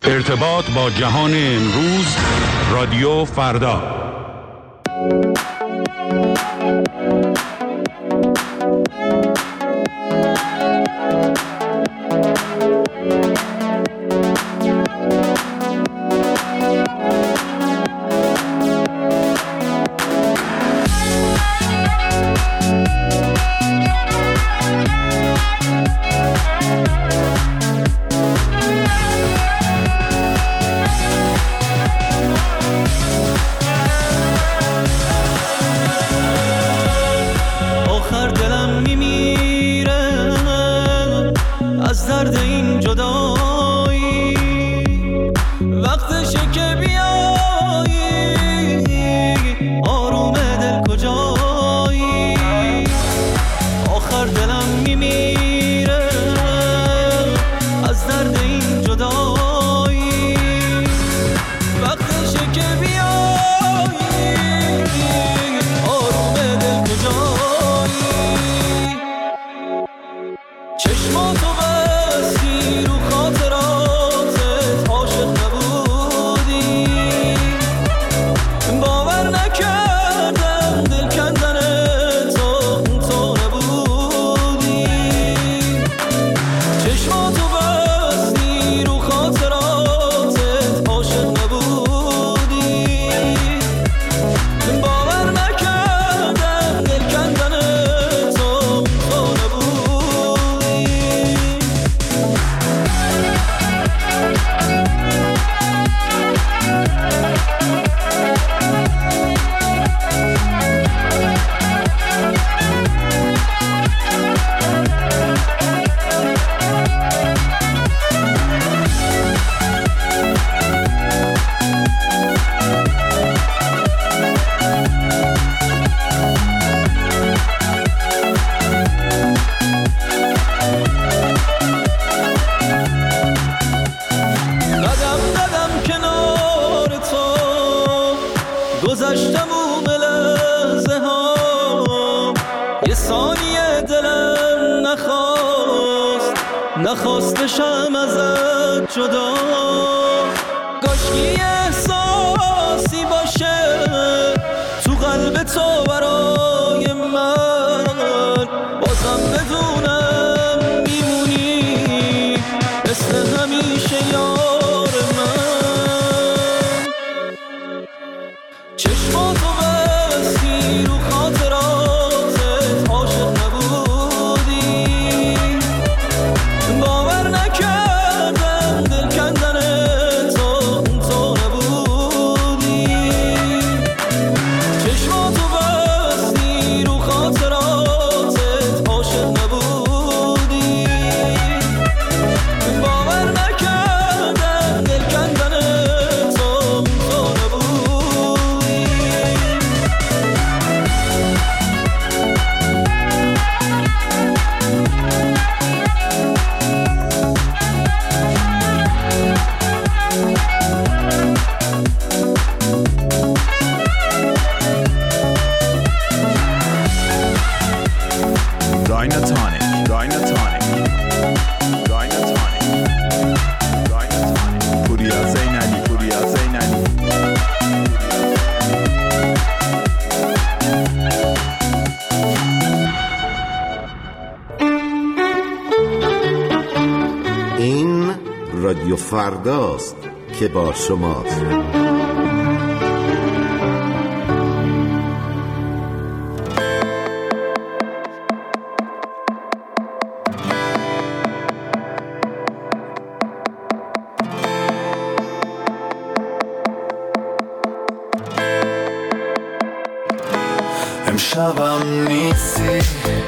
ارتباط با جهان امروز، رادیو فردا. نخواستشم ازت جدا، کاشکی احساسی باشه تو قلب تو برای من، بازم بدونم میمونی مثل همیشه یار من. چشماتو بستی رو خاطراتت عاشق نبودی، باور نکردم دل کندن تو نبودی. چشماتو بستی رو خاطراتت عاشق نبودی، باور نکردم دل کندن تو نبودی. این رادیو فرداست که با شماست. امشبم نیستی،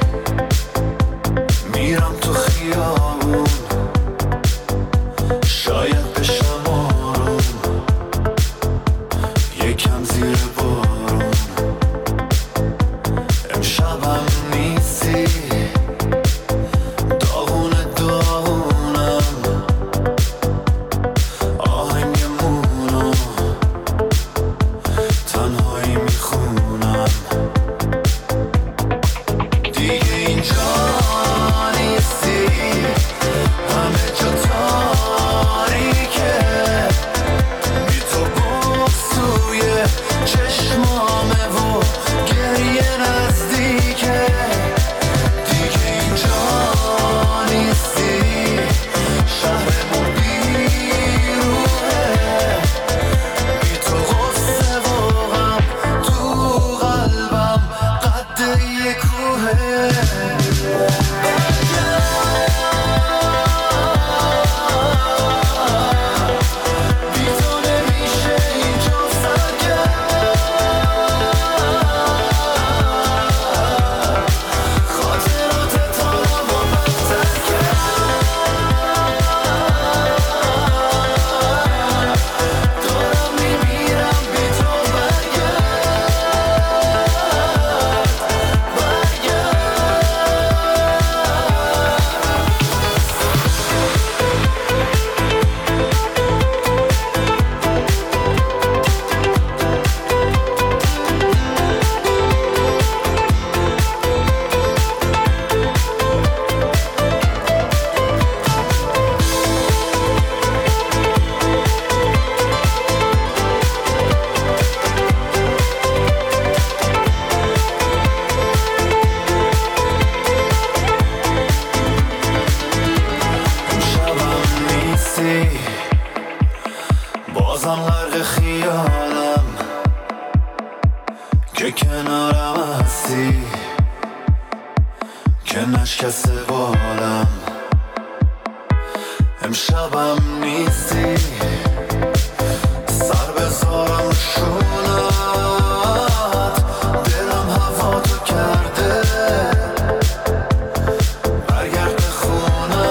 میرم تو خیابون، شاید بشم آروم، یکم زیر بارون. امشبم نیستی، داغونم، آهنگ مونو تنهایی میخونم. بازم غرق خیالم که کنارم هستی، که نشکسته بالم، امشبم نیستی، سر بذارم شونت، دلم هوا تو کرده، برگرد خونه،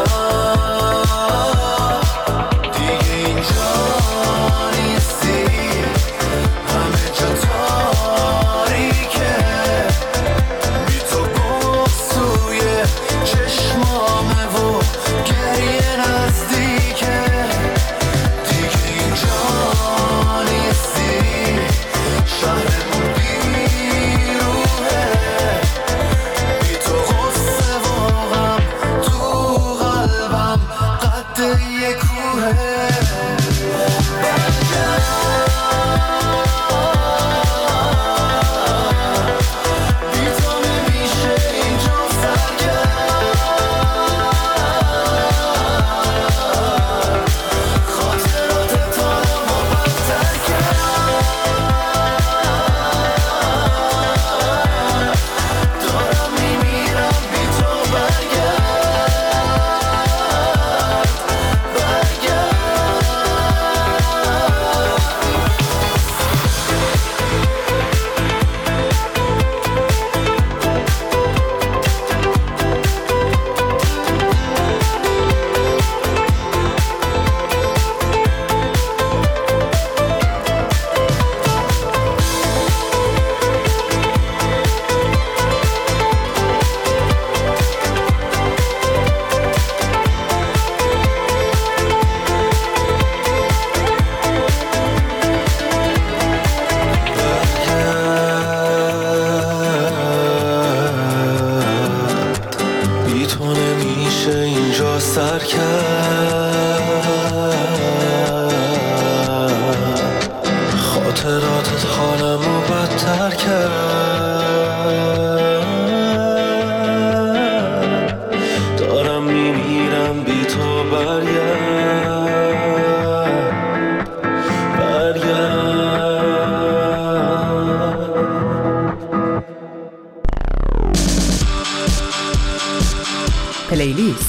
دیگه اینجا نیستی، همه جا تاریکه، بی تو بغض توی چشمامه و گریه نزدیکه، دیگه اینجا نیستی، شهرمون بیروحه، بی تو غصه و غم تو قلبم قد یه کوهه. بی تو نمیشه اینجا سرگرد، خاطرات تارمو بدتر کرد، دارم میمیرم بی تو بی تو نمیشه اینجا سر کرد، خاطراتت حالمو بدتر کرد، دارم میمیرم بی تو برگرد. پلیلیست.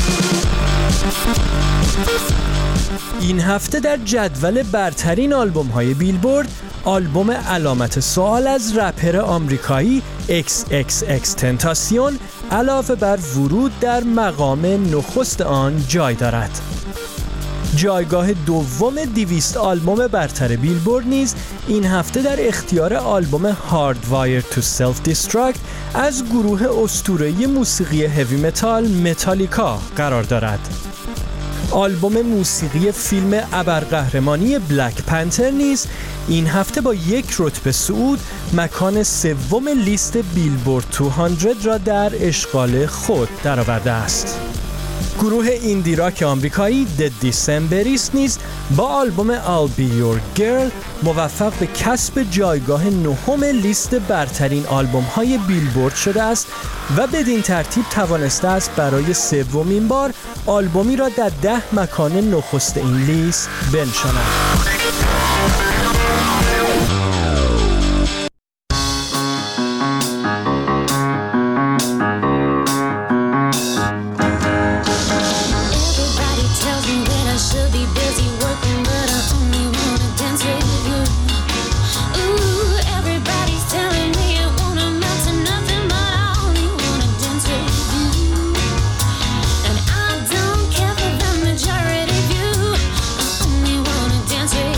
این هفته در جدول برترین آلبوم‌های بیلبورد، آلبوم علامت سوال از رپر آمریکایی XXXTentacion علاوه بر ورود در مقام نخست آن جای دارد. جایگاه دوم 200 آلبوم برتر بیلبورد نیز این هفته در اختیار آلبوم Hardwired to Self-Destruct از گروه اسطوره‌ای موسیقی هوی متال متالیکا قرار دارد. آلبوم موسیقی فیلم ابرقهرمانی بلک پنتر نیز این هفته با 1 رتبه صعود مکان سوم لیست بیلبورد 200 را در اشغال خود درآورده است. گروه ایندی راک آمریکایی The Decemberists نیز با آلبوم I'll Be Your Girl موفق به کسب جایگاه 9 لیست برترین آلبوم‌های بیلبورد شده است و بدین ترتیب توانسته است برای 3مین بار آلبومی را در 10 مکان نخست این لیست بنشاند. Dance with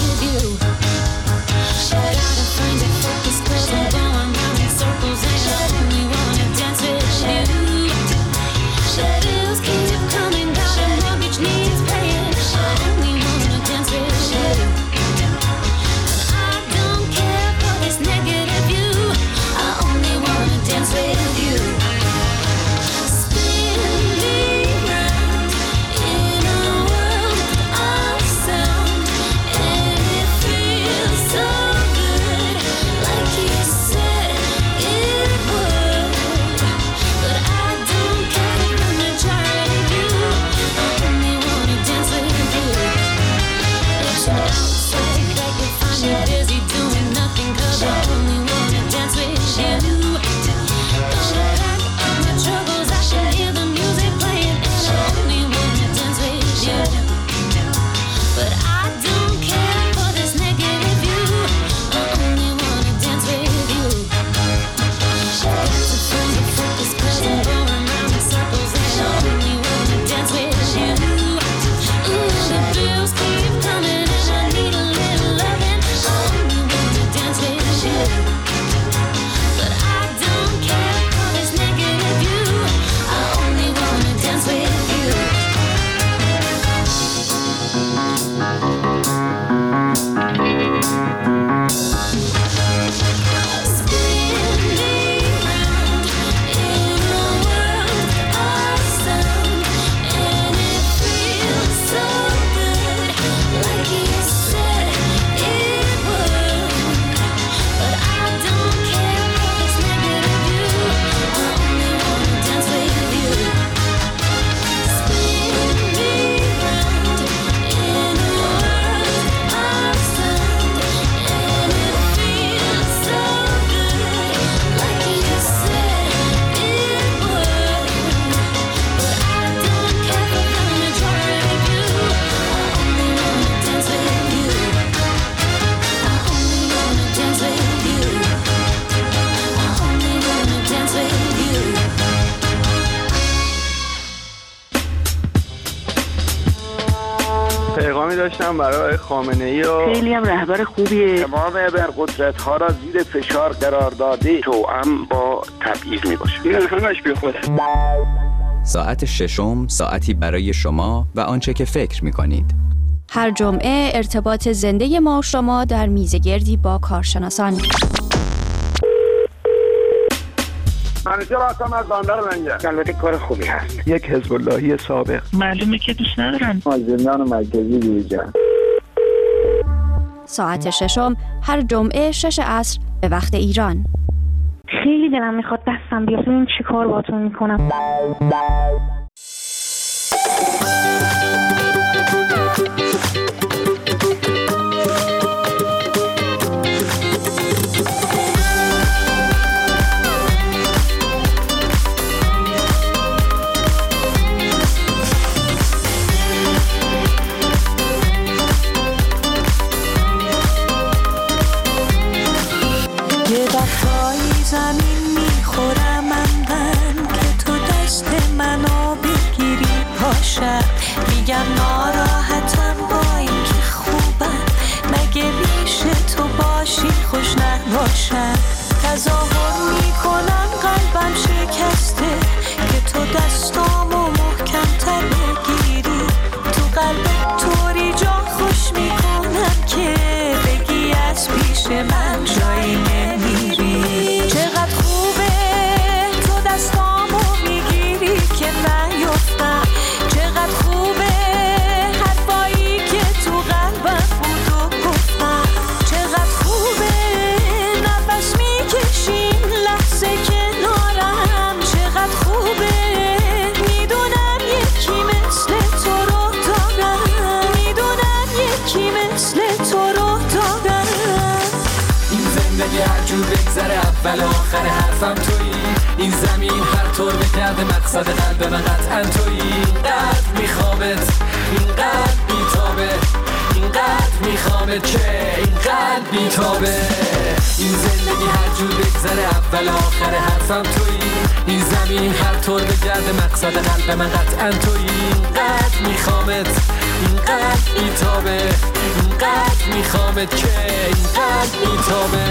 پیغامی داشتم برای خامنه‌ای و خیلی هم رهبر خوبیه. تمام ابرقدرت‌ها را زیر فشار قرار داده، توأم با تبعیض میباشه. این همش بیخوده. ساعت ششم، ساعتی برای شما و آنچه که فکر می‌کنید. هر جمعه ارتباط زنده ما و شما در میزگردی با کارشناسان. منیجر هستم از بندر منجر. البته کار خوبی هست. یک حزب اللهی سابق. معلومه که دوست ندارن. از زندان مرکزی بیرون. ساعت ششم هر جمعه 6 عصر به وقت ایران. خیلی دلم میخواد دستم بیاد ببینم چی کار باهاتون میکنم. یه وقتایی زمین میخورم من که تو دست منو بگیری پاشم، میگم ناراحتم با این که خوبم، مگه ریش تو باشی خوش نباشم، تظاهر میکنم قلبم شکسته که تو دستامو محکم تر بگیری، تو قلبت طوری جا خوش میکنم که بگی از پیش من جایی نمیری. چقدر خوبه تو دستامو میگیری که نیفتم، چقدر خوبه حرفایی که تو قلبم بود و گفتم، چقدر خوبه نفس میکشیم لحظه کنارم، چقدر خوبه میدونم یکی مثل تو رو دارم، میدونم یکی مثل تو رو دارم. این زندگی هر جور بگذره اول آخر حرفم تویی، این زمین هر طور بگرده مقصد قلب من قطعا تویی، اینقدر میخوامت اینقدر بیتابه، اینقدر میخوامت که اینقدر بیتابه. این زندگی هر جور بگذره اول آخر حرفم تویی، این زمین هر طور بگرده مقصد قلب من قطعا تویی، اینقدر میخوامت اینقدر بیتابه، اینقدر میخوامت که اینقدر بیتابه.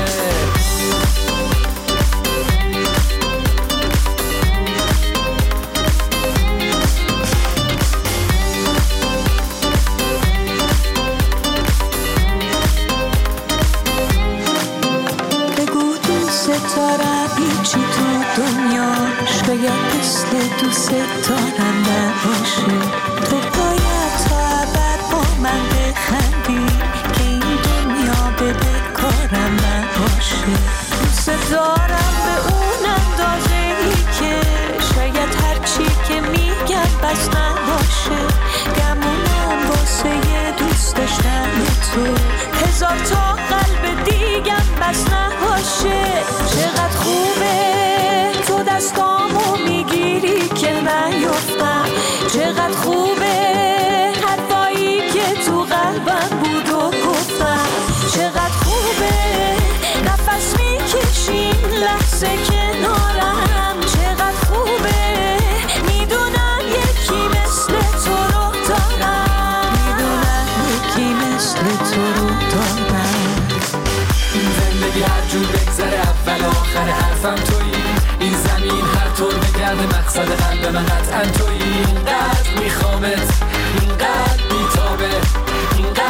ستاره هیچی تو دنیا شاید مثل دوست دارم نباشه، تو باید تا ابد با من بخندی که این دنیا بده کارم نباشه، دوست دارم به اون اندازه ای که شاید هرچی که میگم بس نباشه، گمونم واسه یه دوست داشتن تو هزار تا قلب دیگم بس نباشه. چقدر خوبه تو دستامو میگیری که نیفتم، چقدر خوبه حرفایی که تو قلبم بود و گفتم، چقدر خوبه نفس میکشیم لحظه کنارم، چقدر خوبه میدونم یکی مثل تو رو دارم، میدونم یکی مثل تو رو دارم. این زندگی هر جور بگذره اول آخر حرفم تویی، این زمین هر طور بگرده مقصد قلب من قطعا تویی، اینقدر میخوامت اینقدر بیتابه، اینقدر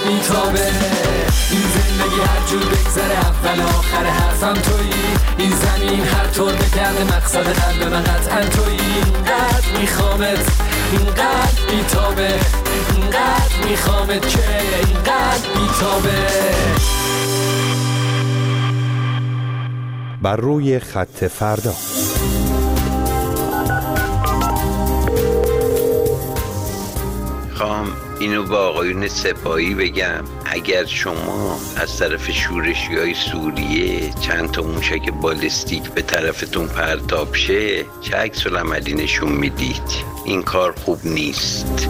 بیتابه. این زندگی هر جور بگذره اول آخر حرفم تویی. این زمین هر طور بگرده مقصد قلب من قطعا تویی. اینقدر میخوامت، اینقدر بیتابه، اینقدر میخوامت که اینقدر بیتابه. بر روی خط فردا. خواهم اینو به آقایون سپاهی بگم، اگر شما از طرف شورشی‌های سوریه چند تا موشک بالستیک به طرفتون پرتاب شه، چه عکس‌العملی نشون میدید؟ این کار خوب نیست.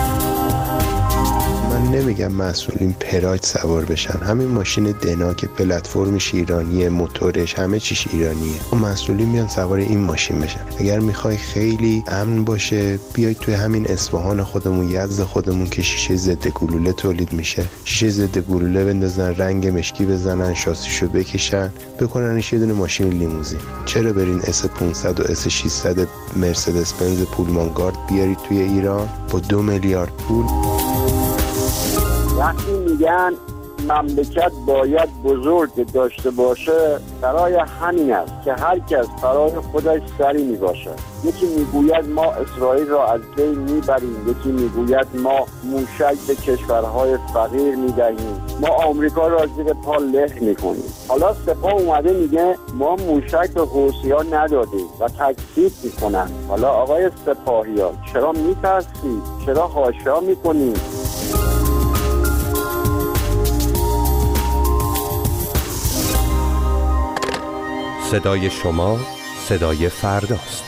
من نمیگم مسئولین پراید سوار بشن، همین ماشین دنا که پلتفرمش ایرانیه، موتورش همه چیش ایرانیه، و مسئولین میان سوار این ماشین بشن. اگر میخوای خیلی امن باشه بیاید توی همین اصفهان خودمون، یزد خودمون که شیشه ضد گلوله تولید میشه، شیشه ضد گلوله بندازن، رنگ مشکی بزنن، شاسیشو بکشن، بکننش یه دونه ماشین لیموزین. چرا برین S500 و S600 مرسدس بنز پولمانگارد بیارید توی ایران با 2 میلیارد پول؟ وقتی میگن مملکت باید بزرگ داشته باشه، برای همین است که هر کس برای خودش سری میباشه. یکی میگوید ما اسرائیل را از بین میبریم، یکی میگوید ما موشک به کشورهای فقیر میدهیم، ما آمریکا را زیر پا له میکنیم. حالا سپاه اومده میگه ما موشک به حوثی‌ها ندادیم و تکذیب میکنن. حالا آقای سپاهیان چرا میترسید؟ چرا حاشا میکنید؟ صدای شما صدای فرداست.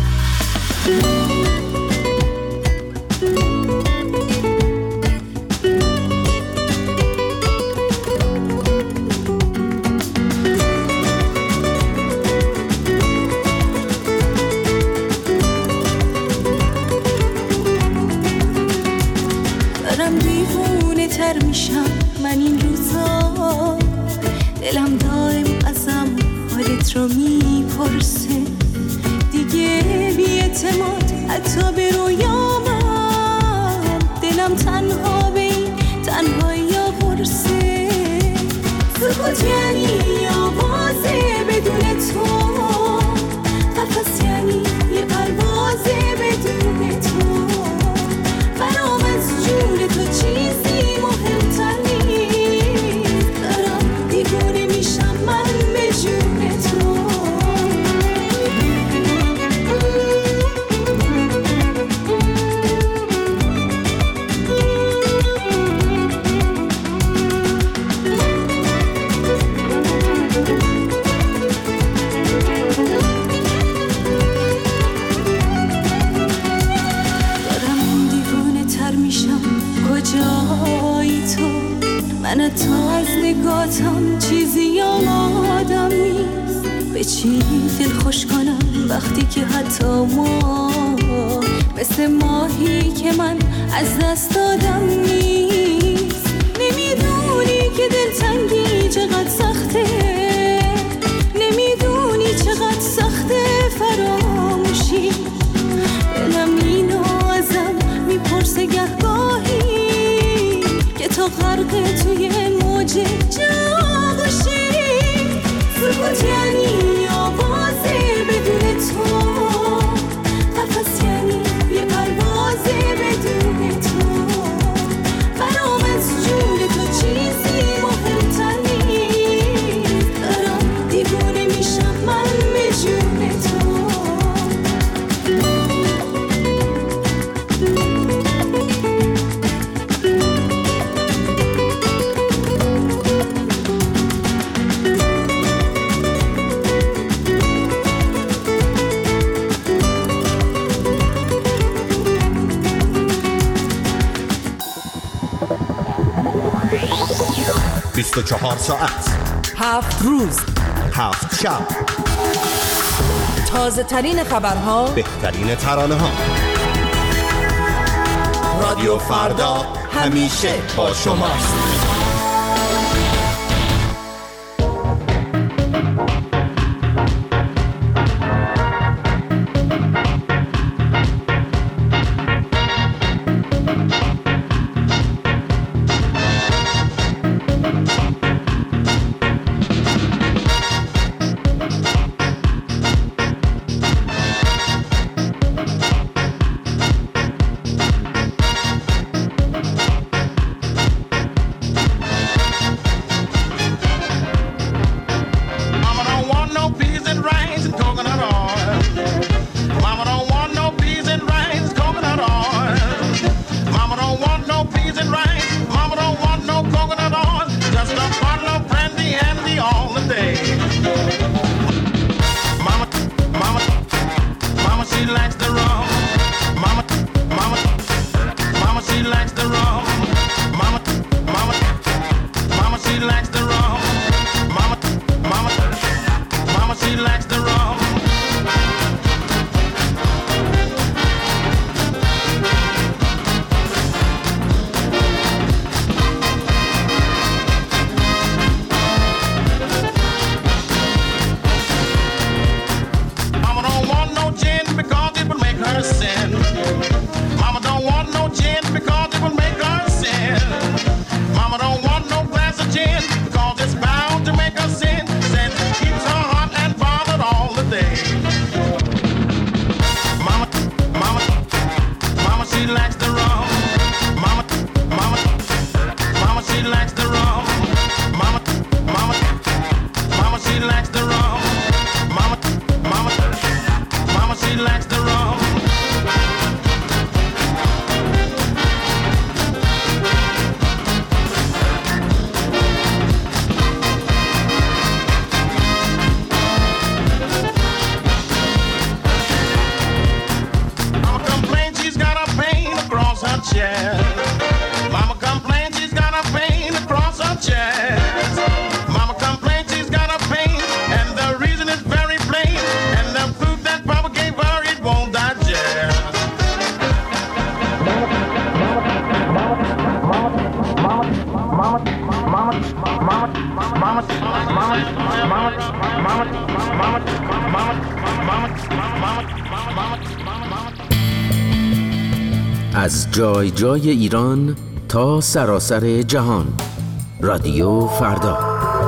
دارم دیوونه تر میشم من این روزا، دلم دائم ازم حالت رو میپرسه، دیگه بی‌اعتماد حتی به رویامم، دلم تنها به این تنهایی قرصه. سکوت یعنی آوازه بدون تو، قفس یعنی یه پروازه بدون تو، برام از جون تو چیزی مهمتر نیست، دارم دیوونه میشم من به جون تو. کجایی تو؟ من تا از نگاتم چیزی یادم نیست، به چی دل خوش کنم وقتی که حتی ما مثل ماهی که من از دست دادم نیست. نمیدونی که دلتنگی چقدر سخته، نمیدونی چقدر سخته فراموشی، دلم اینو ازم میپرسه گهگاهی که تو غرق توی موج جاغشی. سکوت یعنی آوازه بدون تو، قفس یعنی یه پروازه بدون تو، برام از جون تو چیزی مهمتر نیست، دارم دیوونه میشم من به جون تو. ساعت 7 روز 7 شب، تازه ترین خبرها، بهترین ترانه ها. رادیو فردا همیشه با شماست. she likes the rum. Mama, she likes the rum. Mama, she likes the rum. Mama don't want no gin because it would make her sin. Mama don't want no gin because it would make her sin. Mama don't want no glass of gin because it's bound to make her sin. Sin keeps her hot and bothered all the day. Mama, she likes the rum. Mama, she likes the rum. Mama, she likes the rum. Mama, she likes the rum. Mama complains she's got a pain across her chest. Mama complains she's got a pain across her chest. Mama complains she's got a pain, and the reason is very plain. And the food that Papa gave her, it won't digest. از جای جای ایران تا سراسر جهان، رادیو فردا.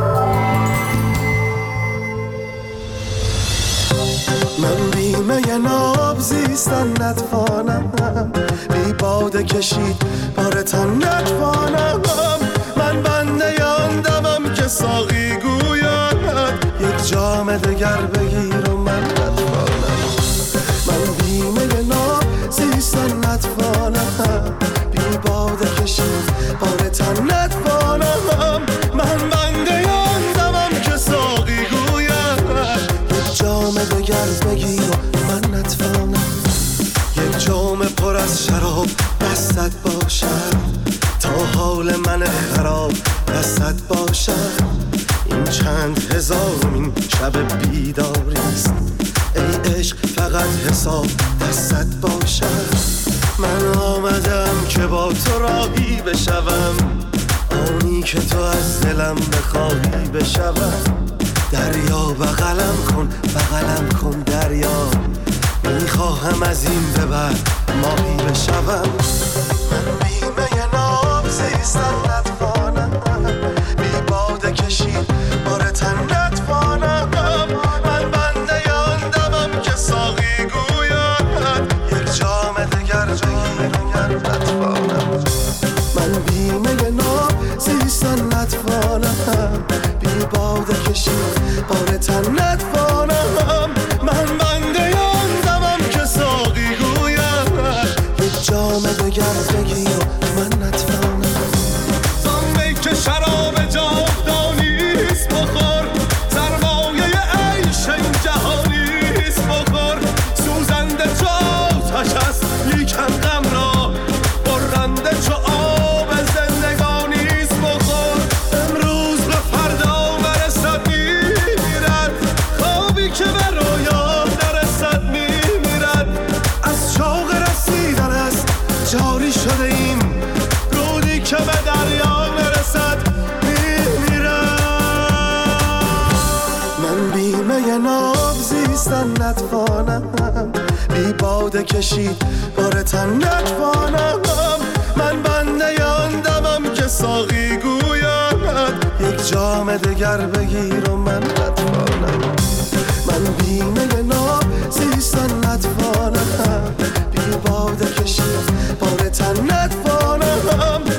من بیمه ناب زیستن نتوانم، بی باده کشید بار تن نتوانم. من بنده آن دمم که ساقی گوید یک جام دگر بگیر و من نتوانم. من بیمه ناب زیستن نتوانم، بی باده کشید بار تن نتوانم. من بنده آن دمم که ساقی گوید یک جام دگر بگیر و من نتوانم. یک جام پر از شراب دستت باشد تا حال من خراب دستت باشد. این چند هزارمین شب بیداریست، ای عشق فقط حساب دستت باشد. من آمدم که با تو راهی بشوم، آنی که تو از دلم بخواهی بشوم. دریا بغلم کن دریا، میخواهم از این به بعد ماهی بشوم. من بیمه ناب زیستن نتوانم، بی باده کشید بار تن نتوانم. من بنده آن دمم که ساقی گوید یک جام دگر نتوانم. من بیمه ناب زیستن نتوانم، بی باده کشید بار تن نتوانم. من بنده آن دمم که ساقی گوید یک جام دگر بگیر و من نتوانم. زانمی که شراب جاودانیست بخور، سرمایه عیش این جهانیست بخور. سوزنده چو آتش است لیکن غم را، برنده چو آب زندگانیست بخور. امروز به فردا نرسد میمیرد، خوابی که به رویا نرسد میمیرد. از شوق رسیدن است جاری شده ایم، رودی که به دریا نرسد میمیرد. من بیمه ناب زیستن نتوانم، بی باده کشید بار تن نتوانم. من بنده آن دمم که ساقی گوید یک جام دگر بگیر و من نتوانم. من بیمه ناب زیستن نتوانم، بی باده کشید بار تن نتوانم.